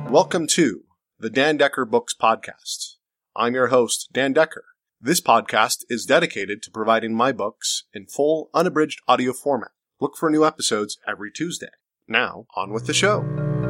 Welcome to the Dan Decker Books Podcast. I'm your host, Dan Decker. This podcast is dedicated to providing my books in full, unabridged audio format. Look for new episodes every Tuesday. Now, on with the show.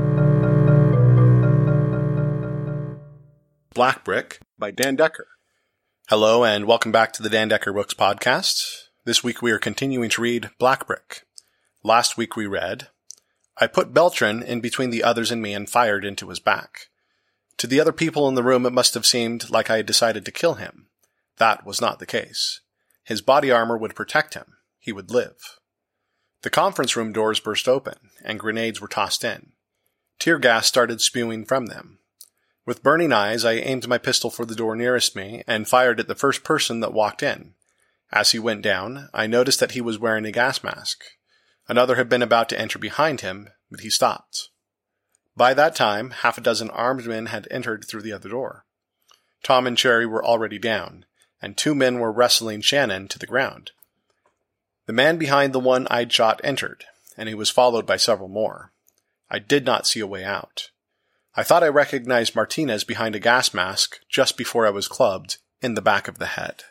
Black Brick by Dan Decker. Hello and welcome back to the Dan Decker Books Podcast. This week we are continuing to read Black Brick. Last week we read, I put Beltran in between the others and me and fired into his back. To the other people in the room it must have seemed like I had decided to kill him. That was not the case. His body armor would protect him. He would live. The conference room doors burst open, and grenades were tossed in. Tear gas started spewing from them. With burning eyes, I aimed my pistol for the door nearest me and fired at the first person that walked in. As he went down, I noticed that he was wearing a gas mask. Another had been about to enter behind him, but he stopped. By that time, half a dozen armed men had entered through the other door. Tom and Cherry were already down, and 2 men were wrestling Shannon to the ground. The man behind the one I'd shot entered, and he was followed by several more. I did not see a way out. I thought I recognized Martinez behind a gas mask just before I was clubbed in the back of the head.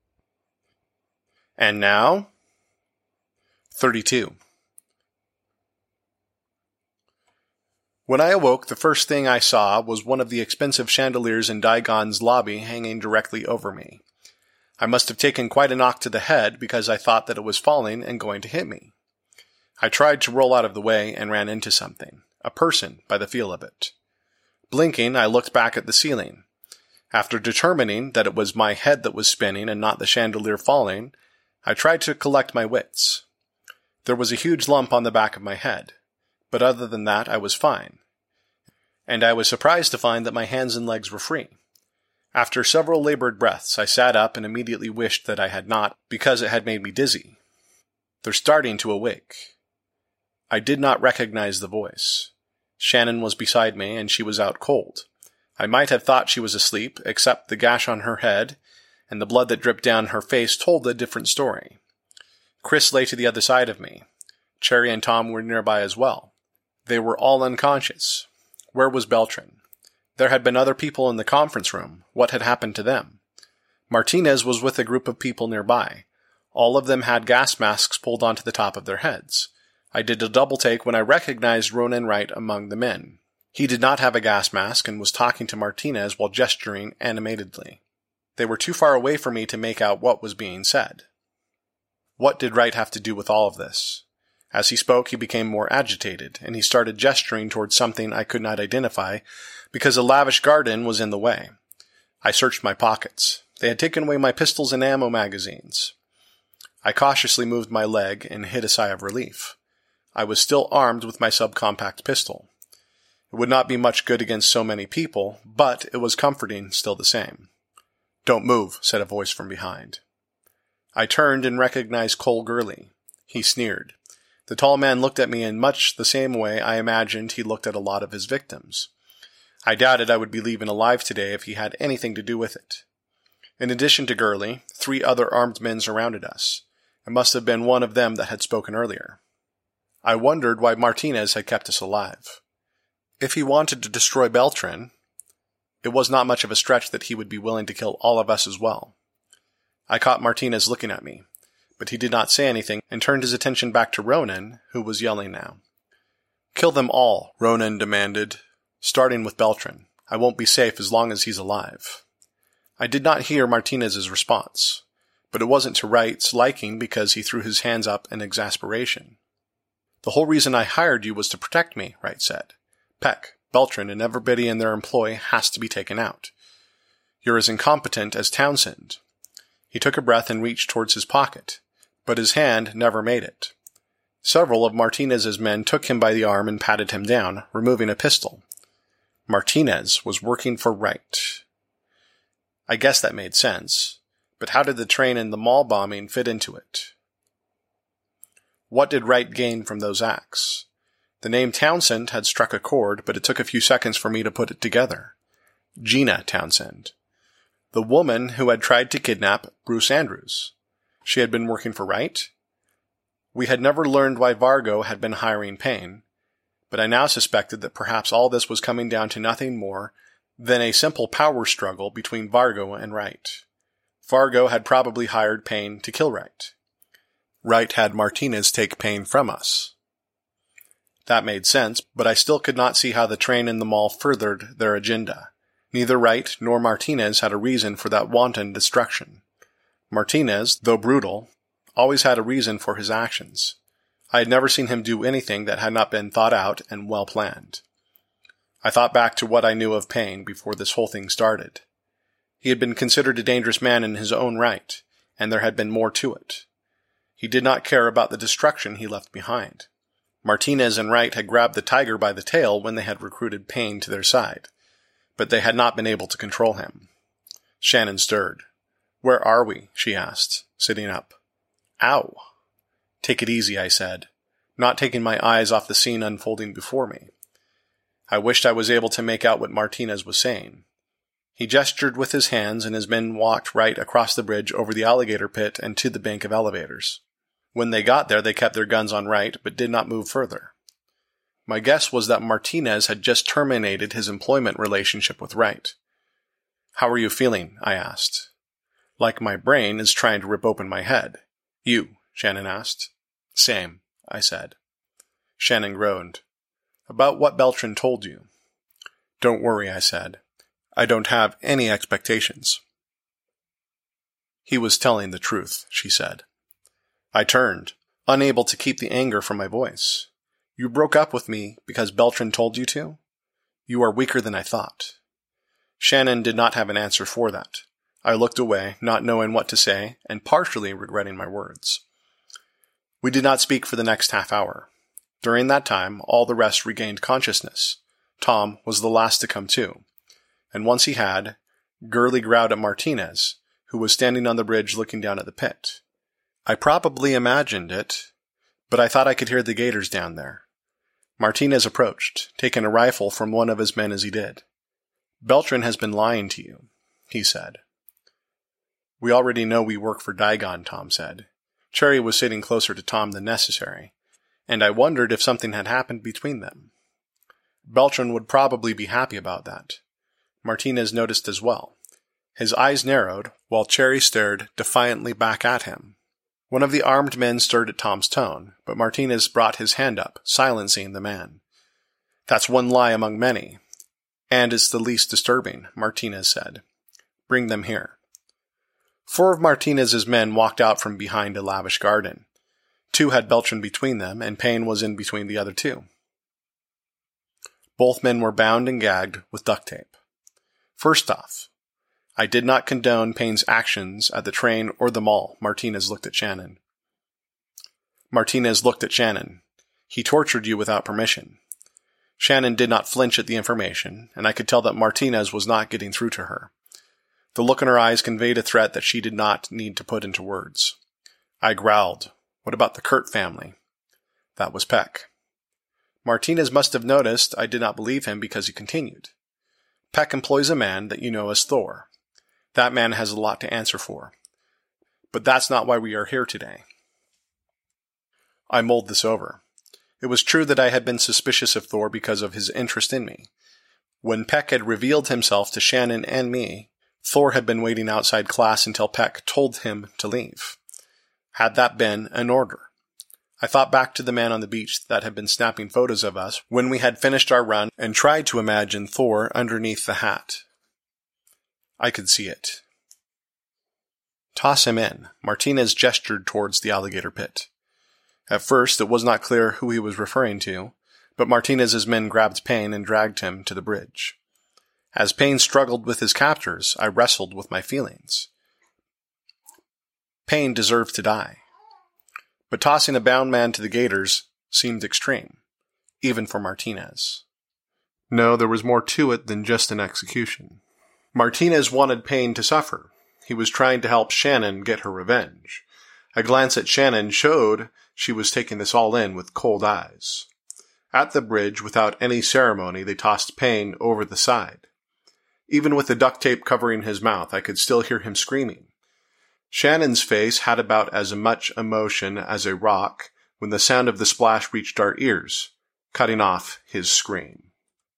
And now, 32. When I awoke, the first thing I saw was one of the expensive chandeliers in Digon's lobby hanging directly over me. I must have taken quite a knock to the head because I thought that it was falling and going to hit me. I tried to roll out of the way and ran into something, a person by the feel of it. Blinking, I looked back at the ceiling. After determining that it was my head that was spinning and not the chandelier falling, I tried to collect my wits. There was a huge lump on the back of my head. But other than that, I was fine. And I was surprised to find that my hands and legs were free. After several labored breaths, I sat up and immediately wished that I had not, because it had made me dizzy. They're starting to awake. I did not recognize the voice. Shannon was beside me, and she was out cold. I might have thought she was asleep, except the gash on her head and the blood that dripped down her face told a different story. Chris lay to the other side of me. Cherry and Tom were nearby as well. They were all unconscious. Where was Beltran? There had been other people in the conference room. What had happened to them? Martinez was with a group of people nearby. All of them had gas masks pulled onto the top of their heads. I did a double take when I recognized Ronan Wright among the men. He did not have a gas mask and was talking to Martinez while gesturing animatedly. They were too far away for me to make out what was being said. What did Wright have to do with all of this? As he spoke, he became more agitated, and he started gesturing towards something I could not identify because a lavish garden was in the way. I searched my pockets. They had taken away my pistols and ammo magazines. I cautiously moved my leg and hid a sigh of relief. I was still armed with my subcompact pistol. It would not be much good against so many people, but it was comforting still the same. Don't move, said a voice from behind. I turned and recognized Cole Gurley. He sneered. The tall man looked at me in much the same way I imagined he looked at a lot of his victims. I doubted I would be leaving alive today if he had anything to do with it. In addition to Gurley, 3 other armed men surrounded us. It must have been one of them that had spoken earlier. I wondered why Martinez had kept us alive. If he wanted to destroy Beltran, it was not much of a stretch that he would be willing to kill all of us as well. I caught Martinez looking at me, but he did not say anything and turned his attention back to Ronan, who was yelling now. Kill them all, Ronan demanded, starting with Beltran. I won't be safe as long as he's alive. I did not hear Martinez's response, but it wasn't to Wright's liking because he threw his hands up in exasperation. The whole reason I hired you was to protect me, Wright said. Peck, Beltran, and everybody in their employ has to be taken out. You're as incompetent as Townsend. He took a breath and reached towards his pocket, but his hand never made it. Several of Martinez's men took him by the arm and patted him down, removing a pistol. Martinez was working for Wright. I guess that made sense, but how did the train and the mall bombing fit into it? What did Wright gain from those acts? The name Townsend had struck a chord, but it took a few seconds for me to put it together. Gina Townsend. The woman who had tried to kidnap Bruce Andrews. She had been working for Wright? We had never learned why Vargo had been hiring Payne, but I now suspected that perhaps all this was coming down to nothing more than a simple power struggle between Vargo and Wright. Vargo had probably hired Payne to kill Wright. Wright had Martinez take Payne from us. That made sense, but I still could not see how the train and the mall furthered their agenda. Neither Wright nor Martinez had a reason for that wanton destruction. Martinez, though brutal, always had a reason for his actions. I had never seen him do anything that had not been thought out and well planned. I thought back to what I knew of Payne before this whole thing started. He had been considered a dangerous man in his own right, and there had been more to it. He did not care about the destruction he left behind. Martinez and Wright had grabbed the tiger by the tail when they had recruited Payne to their side, but they had not been able to control him. Shannon stirred. "Where are we?" she asked, sitting up. "Ow." "Take it easy," I said, not taking my eyes off the scene unfolding before me. I wished I was able to make out what Martinez was saying. He gestured with his hands, and his men walked right across the bridge over the alligator pit and to the bank of elevators. When they got there, they kept their guns on Wright, but did not move further. My guess was that Martinez had just terminated his employment relationship with Wright. "How are you feeling?" I asked. "Like my brain is trying to rip open my head." "You?" Shannon asked. "Same," I said. Shannon groaned. "About what Beltran told you." "Don't worry," I said. "I don't have any expectations." "He was telling the truth," she said. I turned, unable to keep the anger from my voice. "You broke up with me because Beltran told you to? You are weaker than I thought." Shannon did not have an answer for that. I looked away, not knowing what to say, and partially regretting my words. We did not speak for the next half hour. During that time, all the rest regained consciousness. Tom was the last to come to. And once he had, Gurley growled at Martinez, who was standing on the bridge looking down at the pit. I probably imagined it, but I thought I could hear the gators down there. Martinez approached, taking a rifle from one of his men as he did. "Beltran has been lying to you," he said. "We already know we work for Daigon," Tom said. Cherry was sitting closer to Tom than necessary, and I wondered if something had happened between them. Beltran would probably be happy about that. Martinez noticed as well. His eyes narrowed, while Cherry stared defiantly back at him. One of the armed men stirred at Tom's tone, but Martinez brought his hand up, silencing the man. "That's one lie among many, and it's the least disturbing," Martinez said. "Bring them here." 4 of Martinez's men walked out from behind a lavish garden. 2 had Beltran between them, and Payne was in between the other 2. Both men were bound and gagged with duct tape. First off, I did not condone Payne's actions at the train or the mall. Martinez looked at Shannon. "He tortured you without permission." Shannon did not flinch at the information, and I could tell that Martinez was not getting through to her. The look in her eyes conveyed a threat that she did not need to put into words. I growled, "What about the Kurt family?" That was Peck. Martinez must have noticed I did not believe him because he continued. "Peck employs a man that you know as Thor. That man has a lot to answer for. But that's not why we are here today." I mulled this over. It was true that I had been suspicious of Thor because of his interest in me. When Peck had revealed himself to Shannon and me, Thor had been waiting outside class until Peck told him to leave. Had that been an order? I thought back to the man on the beach that had been snapping photos of us when we had finished our run and tried to imagine Thor underneath the hat. I could see it. "Toss him in." Martinez gestured towards the alligator pit. At first, it was not clear who he was referring to, but Martinez's men grabbed Payne and dragged him to the bridge. As Payne struggled with his captors, I wrestled with my feelings. Payne deserved to die. But tossing a bound man to the gators seemed extreme, even for Martinez. No, there was more to it than just an execution. Martinez wanted Payne to suffer. He was trying to help Shannon get her revenge. A glance at Shannon showed she was taking this all in with cold eyes. At the bridge, without any ceremony, they tossed Payne over the side. Even with the duct tape covering his mouth, I could still hear him screaming. Shannon's face had about as much emotion as a rock when the sound of the splash reached our ears. cutting off his scream.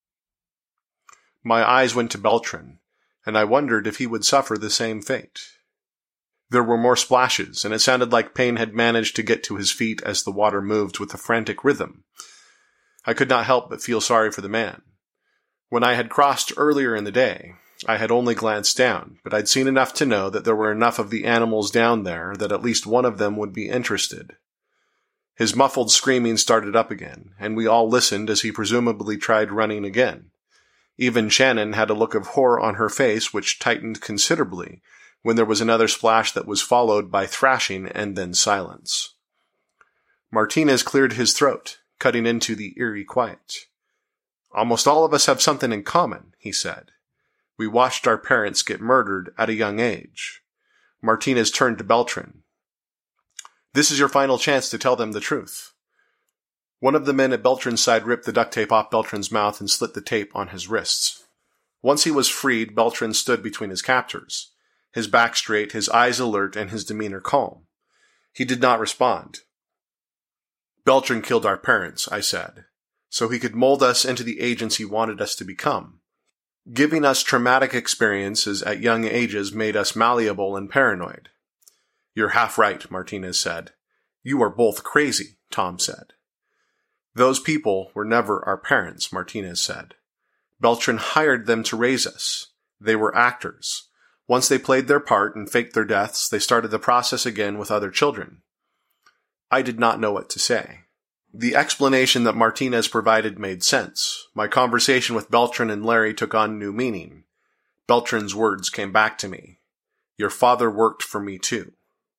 My eyes went to Beltran, and I wondered if he would suffer the same fate. There were more splashes, and it sounded like Payne had managed to get to his feet as the water moved with a frantic rhythm. I could not help but feel sorry for the man. When I had crossed earlier in the day, I had only glanced down, but I'd seen enough to know that there were enough of the animals down there that at least one of them would be interested. His muffled screaming started up again, and we all listened as he presumably tried running again. Even Shannon had a look of horror on her face which tightened considerably when there was another splash that was followed by thrashing and then silence. Martinez cleared his throat, cutting into the eerie quiet. "Almost all of us have something in common," he said. "We watched our parents get murdered at a young age." Martinez turned to Beltran. "This is your final chance to tell them the truth." One of the men at Beltran's side ripped the duct tape off Beltran's mouth and slit the tape on his wrists. Once he was freed, Beltran stood between his captors, his back straight, his eyes alert, and his demeanor calm. He did not respond. "Beltran killed our parents," I said, "so he could mold us into the agents he wanted us to become. Giving us traumatic experiences at young ages made us malleable and paranoid." "You're half right," Martinez said. "You are both crazy," Tom said. "Those people were never our parents," Martinez said. "Beltran hired them to raise us. They were actors. Once they played their part and faked their deaths, they started the process again with other children." I did not know what to say. The explanation that Martinez provided made sense. My conversation with Beltran and Larry took on new meaning. Beltran's words came back to me. "Your father worked for me too."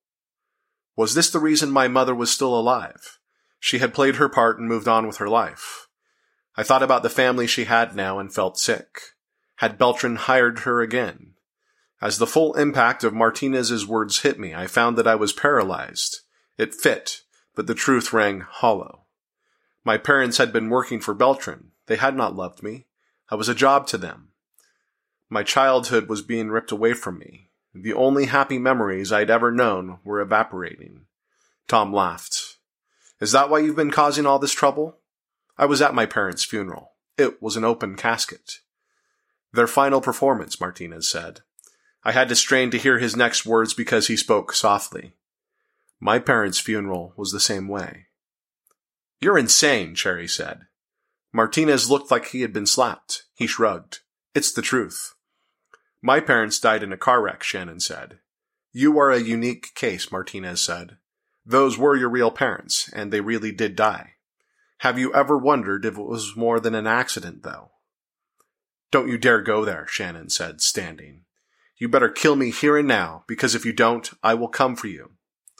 Was this the reason my mother was still alive? She had played her part and moved on with her life. I thought about the family she had now and felt sick. Had Beltran hired her again? As the full impact of Martinez's words hit me, I found that I was paralyzed. It fit, but the truth rang hollow. My parents had been working for Beltran. They had not loved me. I was a job to them. My childhood was being ripped away from me. The only happy memories I'd ever known were evaporating. Tom laughed. "Is that why you've been causing all this trouble?" I was at my parents' funeral. It was an open casket. "Their final performance," Martinez said. I had to strain to hear his next words because he spoke softly. "My parents' funeral was the same way." "You're insane," Cherry said. Martinez looked like he had been slapped. He shrugged. "It's the truth." "My parents died in a car wreck," Shannon said. "You are a unique case," Martinez said. "Those were your real parents, and they really did die. Have you ever wondered if it was more than an accident, though?" "Don't you dare go there," Shannon said, standing. "You better kill me here and now, because if you don't, I will come for you."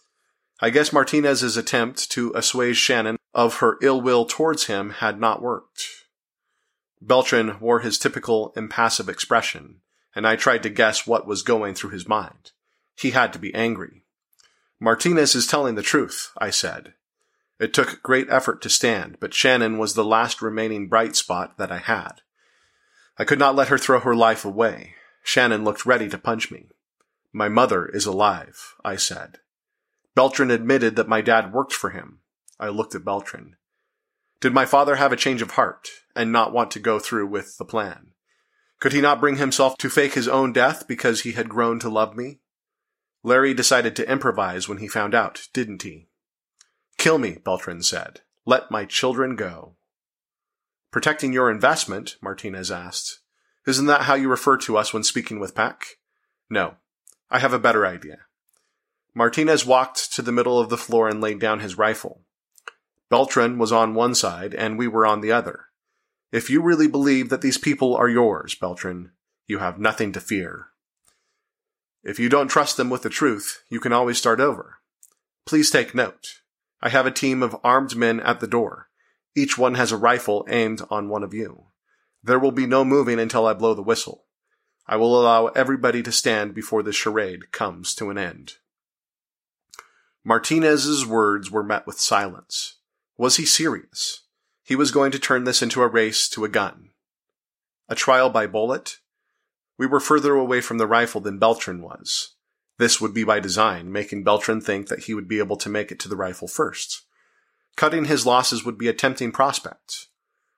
I guess Martinez's attempt to assuage Shannon of her ill will towards him had not worked. Beltran wore his typical impassive expression, and I tried to guess what was going through his mind. He had to be angry. "Martinez is telling the truth," I said. It took great effort to stand, but Shannon was the last remaining bright spot that I had. I could not let her throw her life away. Shannon looked ready to punch me. "My mother is alive," I said. "Beltran admitted that my dad worked for him." I looked at Beltran. "Did my father have a change of heart and not want to go through with the plan? Could he not bring himself to fake his own death because he had grown to love me? Larry decided to improvise when he found out, didn't he?" "Kill me," Beltran said. "Let my children go." "Protecting your investment?" Martinez asked. "Isn't that how you refer to us when speaking with Peck?" "No. I have a better idea." Martinez walked to the middle of the floor and laid down his rifle. Beltran was on one side, and we were on the other. "If you really believe that these people are yours, Beltran, you have nothing to fear. If you don't trust them with the truth, you can always start over. Please take note. I have a team of armed men at the door. Each one has a rifle aimed on one of you. There will be no moving until I blow the whistle. I will allow everybody to stand before the charade comes to an end." Martinez's words were met with silence. Was he serious? He was going to turn this into a race to a gun. A trial by bullet? We were further away from the rifle than Beltran was. This would be by design, making Beltran think that he would be able to make it to the rifle first. Cutting his losses would be a tempting prospect.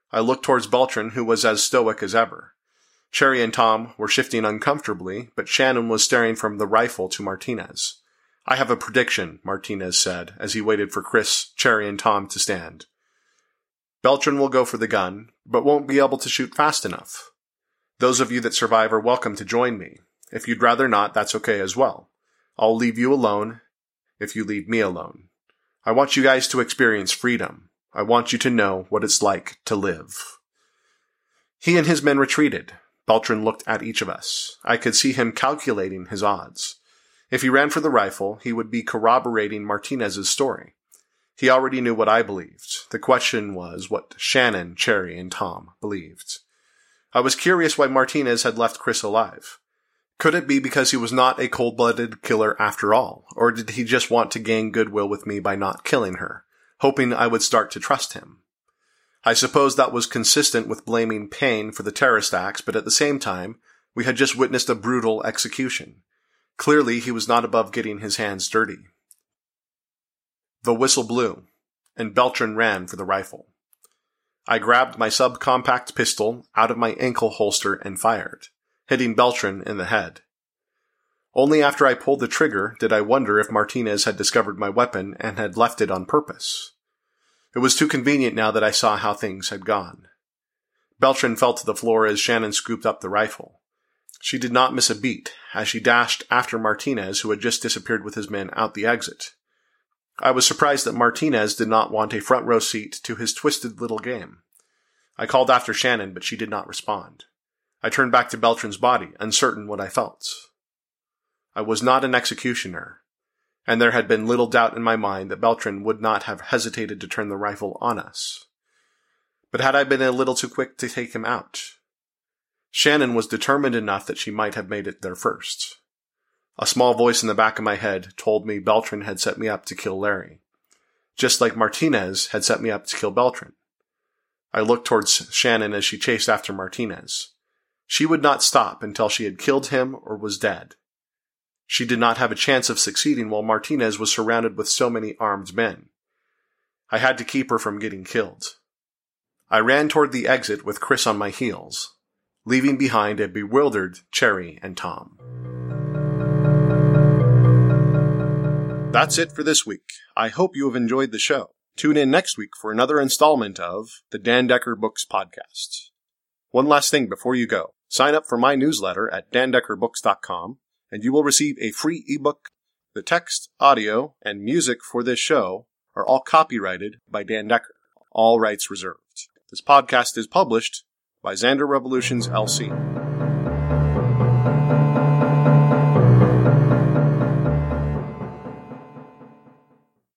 I looked towards Beltran, who was as stoic as ever. Cherry and Tom were shifting uncomfortably, but Shannon was staring from the rifle to Martinez. "I have a prediction," Martinez said, as he waited for Chris, Cherry, and Tom to stand. "Beltran will go for the gun, but won't be able to shoot fast enough. Those of you that survive are welcome to join me. If you'd rather not, that's okay as well. I'll leave you alone if you leave me alone. I want you guys to experience freedom. I want you to know what it's like to live." He and his men retreated. Beltran looked at each of us. I could see him calculating his odds. If he ran for the rifle, he would be corroborating Martinez's story. He already knew what I believed. The question was what Shannon, Cherry, and Tom believed. I was curious why Martinez had left Chris alive. Could it be because he was not a cold-blooded killer after all, or did he just want to gain goodwill with me by not killing her, hoping I would start to trust him? I suppose that was consistent with blaming Payne for the terrorist acts, but at the same time, we had just witnessed a brutal execution. Clearly, he was not above getting his hands dirty. The whistle blew, and Beltran ran for the rifle. I grabbed my subcompact pistol out of my ankle holster and fired, hitting Beltran in the head. Only after I pulled the trigger did I wonder if Martinez had discovered my weapon and had left it on purpose. It was too convenient now that I saw how things had gone. Beltran fell to the floor as Shannon scooped up the rifle. She did not miss a beat as she dashed after Martinez, who had just disappeared with his men out the exit. I was surprised that Martinez did not want a front row seat to his twisted little game. I called after Shannon, but she did not respond. I turned back to Beltran's body, uncertain what I felt. I was not an executioner, and there had been little doubt in my mind that Beltran would not have hesitated to turn the rifle on us. But had I been a little too quick to take him out? Shannon was determined enough that she might have made it there first. A small voice in the back of my head told me Beltran had set me up to kill Larry, just like Martinez had set me up to kill Beltran. I looked towards Shannon as she chased after Martinez. She would not stop until she had killed him or was dead. She did not have a chance of succeeding while Martinez was surrounded with so many armed men. I had to keep her from getting killed. I ran toward the exit with Chris on my heels, leaving behind a bewildered Cherry and Tom. That's it for this week. I hope you have enjoyed the show. Tune in next week for another installment of the Dan Decker Books Podcast. One last thing before you go. Sign up for my newsletter at dandeckerbooks.com, and you will receive a free ebook. The text, audio, and music for this show are all copyrighted by Dan Decker. All rights reserved. This podcast is published by Xander Revolutions, LC.